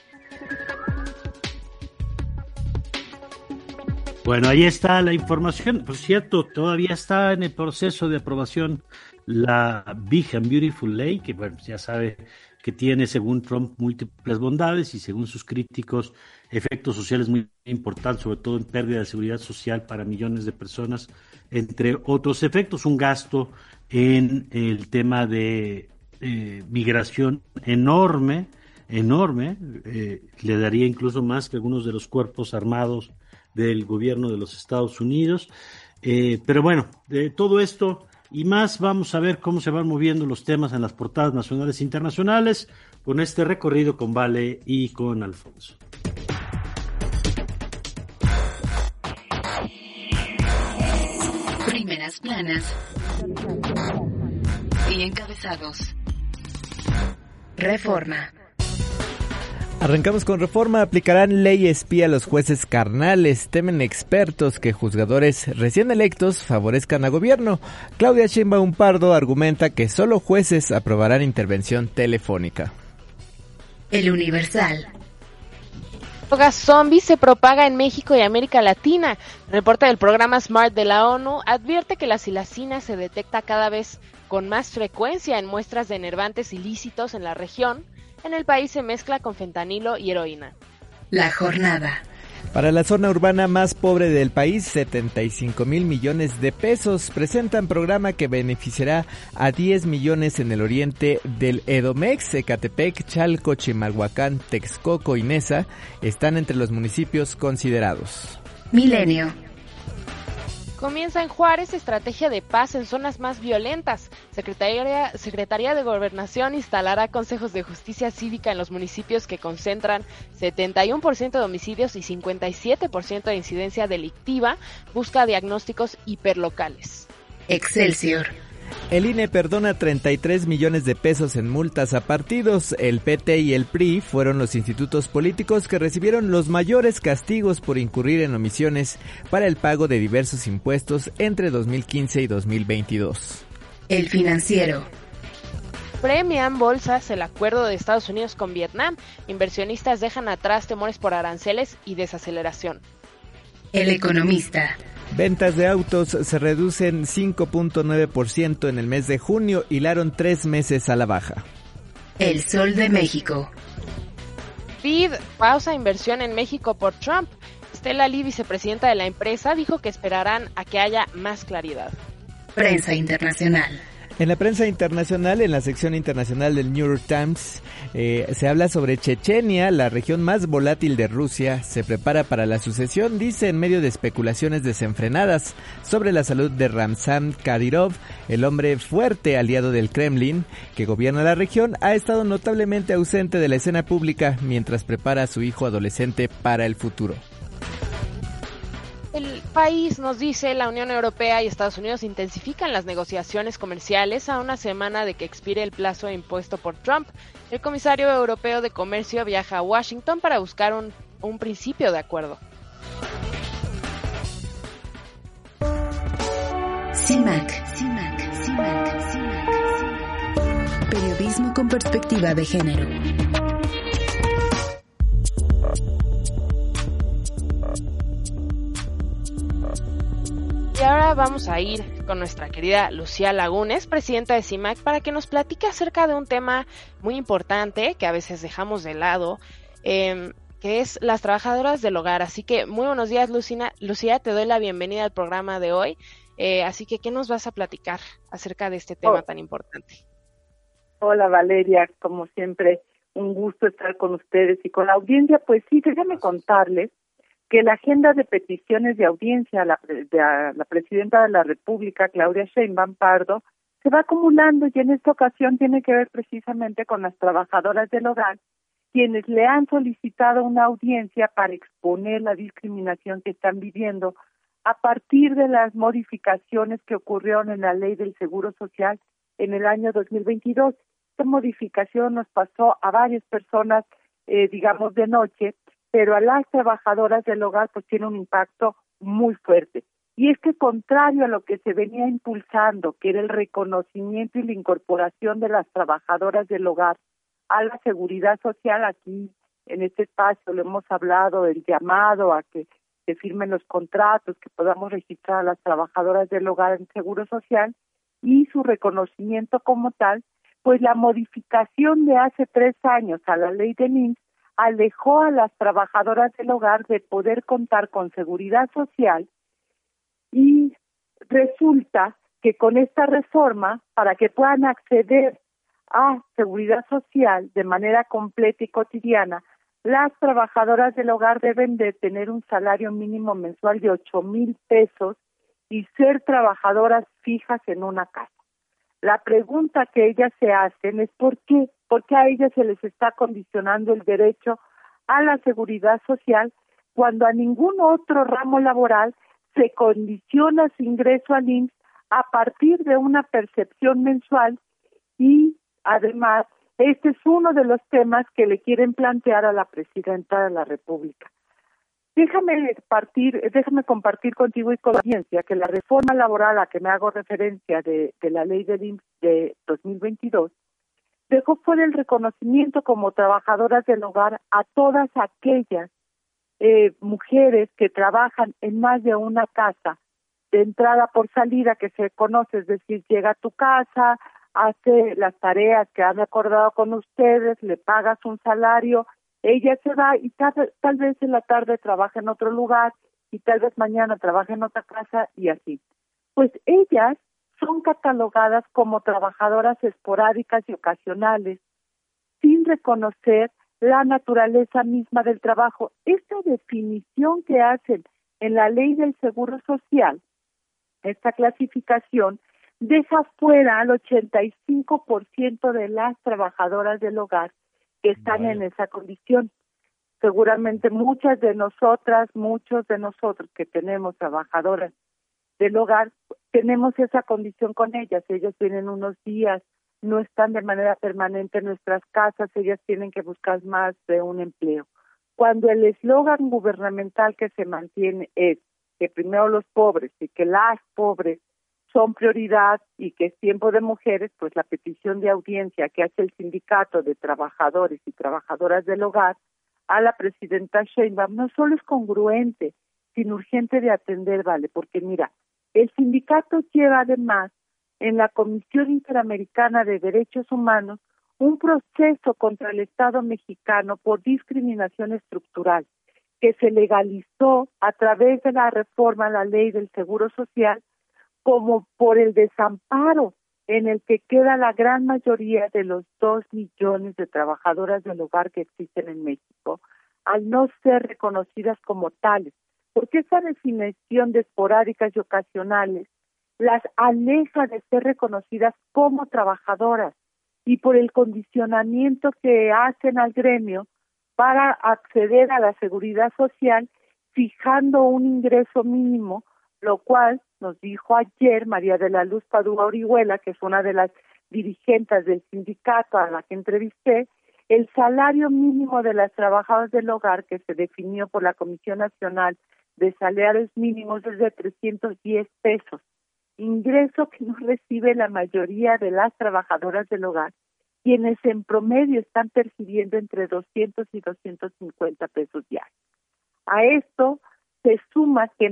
D: Bueno, ahí está la información. Por cierto, todavía está en el proceso de aprobación la Big and Beautiful Ley, que bueno, ya sabe que tiene, según Trump, múltiples bondades y según sus críticos, efectos sociales muy importantes, sobre todo en pérdida de seguridad social para millones de personas, entre otros efectos, un gasto en el tema de migración enorme, le daría incluso más que algunos de los cuerpos armados del gobierno de los Estados Unidos. Pero bueno, de todo esto y más vamos a ver cómo se van moviendo los temas en las portadas nacionales e internacionales con este recorrido con Vale y con Alfonso.
A: Primeras planas y encabezados. Reforma.
E: Arrancamos con Reforma. Aplicarán ley espía a los jueces carnales. Temen expertos que juzgadores recién electos favorezcan a gobierno. Claudia Sheinbaum Pardo argumenta que solo jueces aprobarán intervención telefónica.
A: El Universal.
C: Droga zombie se propaga en México y América Latina. Reporte del programa SMART de la ONU advierte que la silacina se detecta cada vez con más frecuencia en muestras de enervantes ilícitos en la región. En el país se mezcla con fentanilo y heroína.
A: La jornada.
E: Para la zona urbana más pobre del país, 75,000 millones de pesos. Presentan programa que beneficiará a 10 millones en el oriente del Edomex. Ecatepec, Chalco, Chimalhuacán, Texcoco y Neza están entre los municipios considerados.
A: Milenio.
C: Comienza en Juárez estrategia de paz en zonas más violentas. Secretaría de Gobernación instalará consejos de justicia cívica en los municipios que concentran 71% de homicidios y 57% de incidencia delictiva. Busca diagnósticos hiperlocales.
A: Excelsior.
E: El INE perdona 33 millones de pesos en multas a partidos. El PT y el PRI fueron los institutos políticos que recibieron los mayores castigos por incurrir en omisiones para el pago de diversos impuestos entre 2015 y 2022.
A: El Financiero.
C: Premian bolsas el acuerdo de Estados Unidos con Vietnam. Inversionistas dejan atrás temores por aranceles y desaceleración.
A: El Economista.
E: Ventas de autos se reducen 5.9% en el mes de junio, hilaron 3 meses a la baja.
A: El Sol de México.
C: BID pausa inversión en México por Trump. Stella Lee, vicepresidenta de la empresa, dijo que esperarán a que haya más claridad.
A: Prensa internacional.
E: En la prensa internacional, en la sección internacional del New York Times, se habla sobre Chechenia, la región más volátil de Rusia. Se prepara para la sucesión, dice, en medio de especulaciones desenfrenadas sobre la salud de Ramzan Kadyrov, el hombre fuerte aliado del Kremlin que gobierna la región. Ha estado notablemente ausente de la escena pública mientras prepara a su hijo adolescente para el futuro.
C: El país nos dice, la Unión Europea y Estados Unidos intensifican las negociaciones comerciales a una semana de que expire el plazo impuesto por Trump. El comisario europeo de comercio viaja a Washington para buscar un principio de acuerdo.
A: CIMAC. Periodismo con perspectiva de género.
C: Y ahora vamos a ir con nuestra querida Lucía Lagunes, presidenta de CIMAC, para que nos platique acerca de un tema muy importante que a veces dejamos de lado, que es las trabajadoras del hogar. Así que muy buenos días, Lucía, te doy la bienvenida al programa de hoy. Así que, ¿qué nos vas a platicar acerca de este tema tan importante?
M: Hola Valeria, como siempre, un gusto estar con ustedes y con la audiencia. Pues sí, déjame contarles que la agenda de peticiones de audiencia de la presidenta de la República, Claudia Sheinbaum Pardo, se va acumulando y en esta ocasión tiene que ver precisamente con las trabajadoras del hogar, quienes le han solicitado una audiencia para exponer la discriminación que están viviendo a partir de las modificaciones que ocurrieron en la Ley del Seguro Social en el año 2022. Esta modificación nos pasó a varias personas, digamos, de noche, pero a las trabajadoras del hogar pues tiene un impacto muy fuerte. Y es que contrario a lo que se venía impulsando, que era el reconocimiento y la incorporación de las trabajadoras del hogar a la seguridad social, aquí en este espacio le hemos hablado del llamado a que se firmen los contratos, que podamos registrar a las trabajadoras del hogar en seguro social y su reconocimiento como tal, pues la modificación de hace 3 años a la ley del IMSS alejó a las trabajadoras del hogar de poder contar con seguridad social y resulta que con esta reforma, para que puedan acceder a Seguridad Social de manera completa y cotidiana, las trabajadoras del hogar deben de tener un salario mínimo mensual de 8,000 pesos y ser trabajadoras fijas en una casa. La pregunta que ellas se hacen es ¿por qué? ¿Por qué a ellas se les está condicionando el derecho a la seguridad social cuando a ningún otro ramo laboral se condiciona su ingreso al IMSS a partir de una percepción mensual? Y además, este es uno de los temas que le quieren plantear a la presidenta de la República. Déjame compartir contigo y con la audiencia que la reforma laboral a la que me hago referencia de la ley del IMSS de 2022 dejó fuera el reconocimiento como trabajadoras del hogar a todas aquellas mujeres que trabajan en más de una casa, de entrada por salida que se conoce, es decir, llega a tu casa, hace las tareas que han acordado con ustedes, le pagas un salario, ella se va y tal vez en la tarde trabaja en otro lugar y tal vez mañana trabaja en otra casa y así. Pues ellas son catalogadas como trabajadoras esporádicas y ocasionales, sin reconocer la naturaleza misma del trabajo. Esta definición que hacen en la ley del Seguro Social, esta clasificación, deja fuera al 85% de las trabajadoras del hogar que están en esa condición. Seguramente muchos de nosotros que tenemos trabajadoras del hogar, tenemos esa condición con ellas. Ellas tienen unos días, no están de manera permanente en nuestras casas, ellas tienen que buscar más de un empleo. Cuando el eslogan gubernamental que se mantiene es que primero los pobres y que las pobres son prioridad y que es tiempo de mujeres, pues la petición de audiencia que hace el Sindicato de Trabajadores y Trabajadoras del Hogar a la presidenta Sheinbaum no solo es congruente, sino urgente de atender, ¿vale? Porque mira, el sindicato lleva además en la Comisión Interamericana de Derechos Humanos un proceso contra el Estado mexicano por discriminación estructural que se legalizó a través de la reforma a la ley del Seguro Social como por el desamparo en el que queda la gran mayoría de los 2 millones de trabajadoras del hogar que existen en México, al no ser reconocidas como tales, porque esa definición de esporádicas y ocasionales las aleja de ser reconocidas como trabajadoras y por el condicionamiento que hacen al gremio para acceder a la seguridad social fijando un ingreso mínimo, lo cual nos dijo ayer María de la Luz Padua Orihuela, que es una de las dirigentes del sindicato a la que entrevisté, el salario mínimo de las trabajadoras del hogar que se definió por la Comisión Nacional de Salarios Mínimos es de 310 pesos, ingreso que no recibe la mayoría de las trabajadoras del hogar, quienes en promedio están percibiendo entre 200 y 250 pesos diarios. A esto se suma que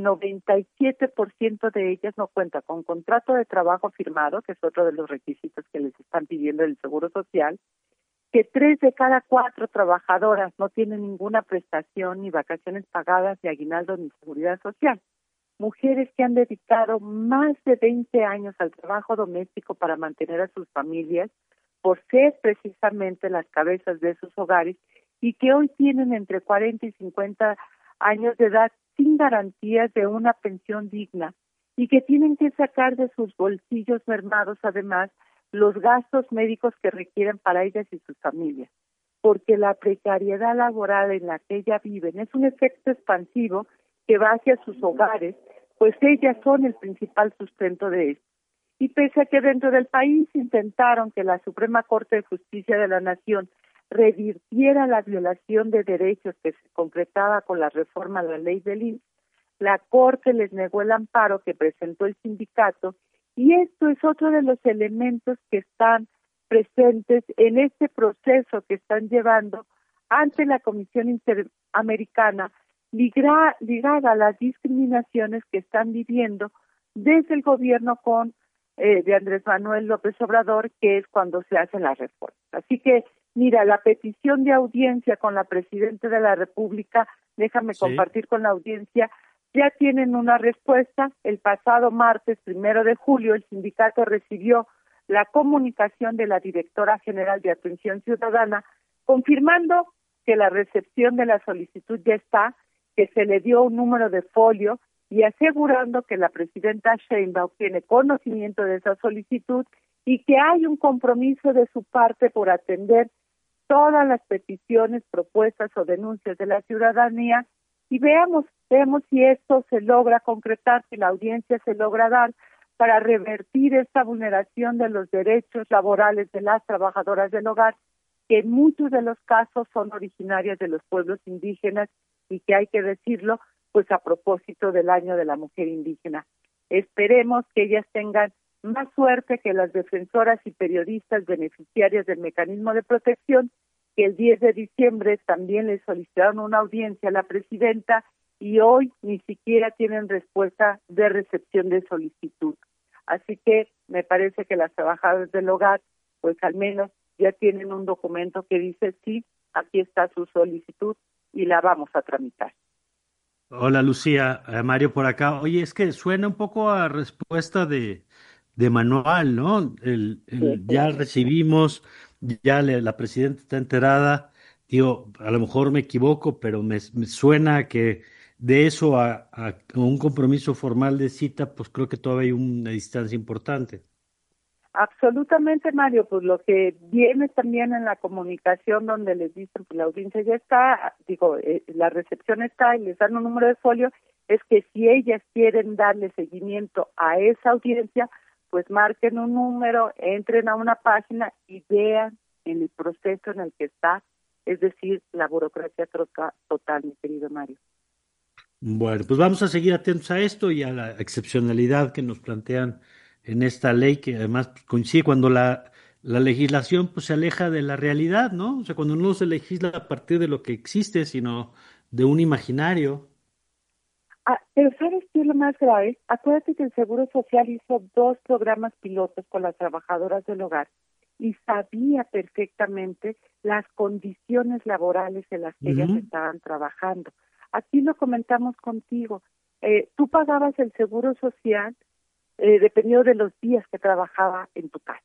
M: 97% de ellas no cuenta con contrato de trabajo firmado, que es otro de los requisitos que les están pidiendo el Seguro Social, que 3 de cada 4 trabajadoras no tienen ninguna prestación, ni vacaciones pagadas, ni aguinaldo, ni seguridad social. Mujeres que han dedicado más de 20 años al trabajo doméstico para mantener a sus familias, por ser precisamente las cabezas de sus hogares, y que hoy tienen entre 40 y 50 años de edad sin garantías de una pensión digna y que tienen que sacar de sus bolsillos mermados además los gastos médicos que requieren para ellas y sus familias, porque la precariedad laboral en la que ellas viven es un efecto expansivo que va hacia sus hogares, pues ellas son el principal sustento de esto. Y pese a que dentro del país intentaron que la Suprema Corte de Justicia de la Nación revirtiera la violación de derechos que se concretaba con la reforma a la ley del IMSS, la Corte les negó el amparo que presentó el sindicato, y esto es otro de los elementos que están presentes en este proceso que están llevando ante la Comisión Interamericana ligada a las discriminaciones que están viviendo desde el gobierno de Andrés Manuel López Obrador, que es cuando se hacen las reformas. Así que, mira, la petición de audiencia con la Presidenta de la República, déjame compartir con la audiencia, ya tienen una respuesta. El pasado martes 1 de julio el sindicato recibió la comunicación de la directora general de Atención Ciudadana, confirmando que la recepción de la solicitud ya está, que se le dio un número de folio y asegurando que la presidenta Sheinbaum tiene conocimiento de esa solicitud y que hay un compromiso de su parte por atender todas las peticiones, propuestas o denuncias de la ciudadanía y veamos si esto se logra concretar, si la audiencia se logra dar para revertir esta vulneración de los derechos laborales de las trabajadoras del hogar, que en muchos de los casos son originarias de los pueblos indígenas y que hay que decirlo, pues a propósito del Año de la Mujer Indígena. Esperemos que ellas tengan más suerte que las defensoras y periodistas beneficiarias del mecanismo de protección, que el 10 de diciembre también le solicitaron una audiencia a la presidenta y hoy ni siquiera tienen respuesta de recepción de solicitud. Así que me parece que las trabajadoras del hogar, pues al menos ya tienen un documento que dice sí, aquí está su solicitud y la vamos a tramitar.
D: Hola Lucía, Mario por acá. Oye, es que suena un poco a respuesta de manual, ¿no? Ya recibimos, la presidenta está enterada. Digo, a lo mejor me equivoco, pero me suena que de eso a un compromiso formal de cita, pues creo que todavía hay una distancia importante.
M: Absolutamente, Mario, pues lo que viene también en la comunicación donde les dicen que la audiencia ya está, la recepción está y les dan un número de folio, es que si ellas quieren darle seguimiento a esa audiencia, pues marquen un número, entren a una página y vean en el proceso en el que está, es decir, la burocracia total, mi querido Mario.
D: Bueno, pues vamos a seguir atentos a esto y a la excepcionalidad que nos plantean en esta ley, que además coincide cuando la legislación pues se aleja de la realidad, ¿no? O sea, cuando no se legisla a partir de lo que existe, sino de un imaginario.
M: Pero ¿sabes qué es lo más grave? Acuérdate que el Seguro Social hizo 2 programas pilotos con las trabajadoras del hogar y sabía perfectamente las condiciones laborales en las que ellas estaban trabajando. Aquí lo comentamos contigo. Tú pagabas el Seguro Social dependiendo de los días que trabaja en tu casa.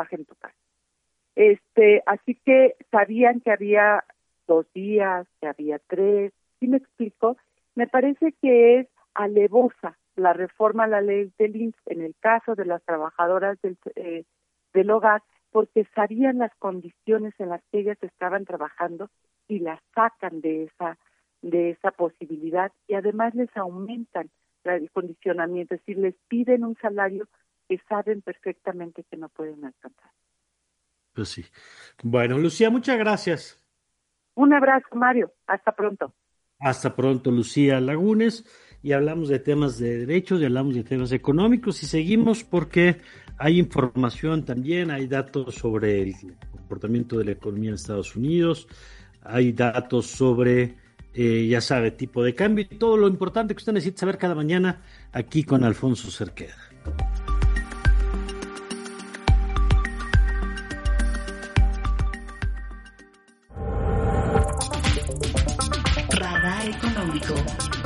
M: Así que sabían que había 2 días, que había 3. ¿Sí me explico? Me parece que es alevosa la reforma a la ley del IMSS en el caso de las trabajadoras del hogar, porque sabían las condiciones en las que ellas estaban trabajando y las sacan de esa posibilidad y además les aumentan el condicionamiento, es decir, les piden un salario que saben perfectamente que no pueden alcanzar.
D: Pues sí. Bueno, Lucía, muchas gracias.
M: Un abrazo, Mario. Hasta pronto.
D: Hasta pronto, Lucía Lagunes. Y hablamos de temas de derechos y hablamos de temas económicos y seguimos porque hay información también, hay datos sobre el comportamiento de la economía en Estados Unidos, hay datos sobre ya sabe, tipo de cambio y todo lo importante que usted necesita saber cada mañana aquí con Alfonso Cerqueda.
A: Radar Económico.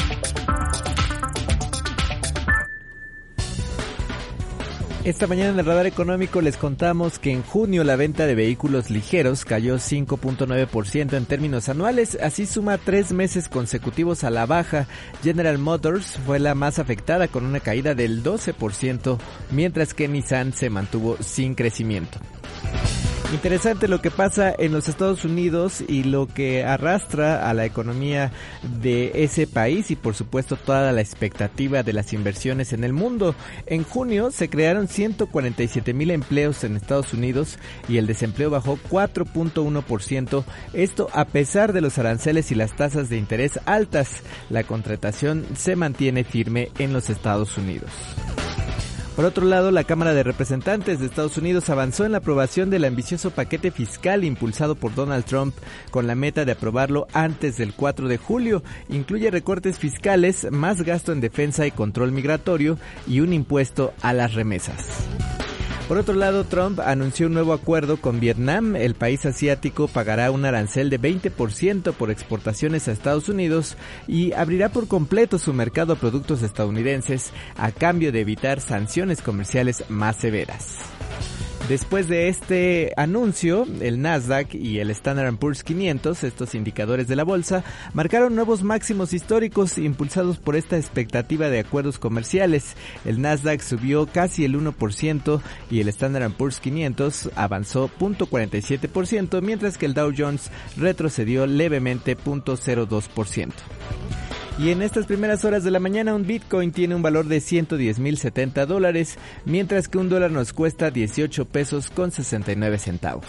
E: Esta mañana en el Radar Económico les contamos que en junio la venta de vehículos ligeros cayó 5.9% en términos anuales, así suma 3 meses consecutivos a la baja. General Motors fue la más afectada con una caída del 12%, mientras que Nissan se mantuvo sin crecimiento. Interesante lo que pasa en los Estados Unidos y lo que arrastra a la economía de ese país y por supuesto toda la expectativa de las inversiones en el mundo. En junio se crearon 147,000 empleos en Estados Unidos y el desempleo bajó 4.1%, esto a pesar de los aranceles y las tasas de interés altas. La contratación se mantiene firme en los Estados Unidos. Por otro lado, la Cámara de Representantes de Estados Unidos avanzó en la aprobación del ambicioso paquete fiscal impulsado por Donald Trump con la meta de aprobarlo antes del 4 de julio. Incluye recortes fiscales, más gasto en defensa y control migratorio y un impuesto a las remesas. Por otro lado, Trump anunció un nuevo acuerdo con Vietnam. El país asiático pagará un arancel de 20% por exportaciones a Estados Unidos y abrirá por completo su mercado a productos estadounidenses a cambio de evitar sanciones comerciales más severas. Después de este anuncio, el Nasdaq y el Standard & Poor's 500, estos indicadores de la bolsa, marcaron nuevos máximos históricos impulsados por esta expectativa de acuerdos comerciales. El Nasdaq subió casi el 1% y el Standard & Poor's 500 avanzó 0.47%, mientras que el Dow Jones retrocedió levemente 0.02%. Y en estas primeras horas de la mañana un Bitcoin tiene un valor de $110,070, mientras que un dólar nos cuesta 18 pesos con 69 centavos.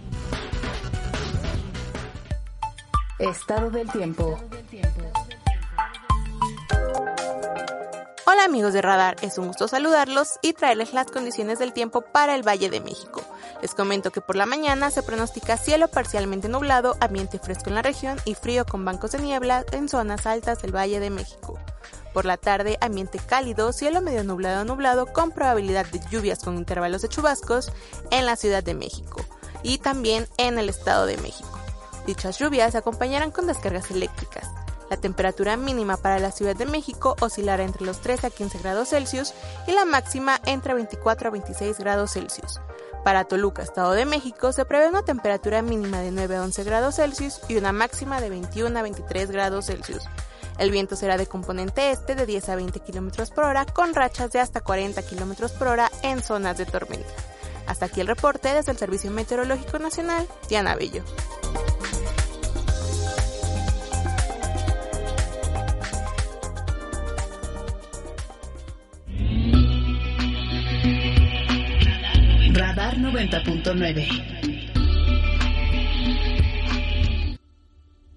A: Estado del tiempo.
N: Hola amigos de Radar, es un gusto saludarlos y traerles las condiciones del tiempo para el Valle de México. Les comento que por la mañana se pronostica cielo parcialmente nublado, ambiente fresco en la región y frío con bancos de niebla en zonas altas del Valle de México. Por la tarde, ambiente cálido, cielo medio nublado con probabilidad de lluvias con intervalos de chubascos en la Ciudad de México y también en el Estado de México. Dichas lluvias se acompañarán con descargas eléctricas. La temperatura mínima para la Ciudad de México oscilará entre los 13 a 15 grados Celsius y la máxima entre 24 a 26 grados Celsius. Para Toluca, Estado de México, se prevé una temperatura mínima de 9 a 11 grados Celsius y una máxima de 21 a 23 grados Celsius. El viento será de componente este de 10 a 20 km por hora con rachas de hasta 40 km por hora en zonas de tormenta. Hasta aquí el reporte desde el Servicio Meteorológico Nacional, Diana Bello.
A: Radar 90.9.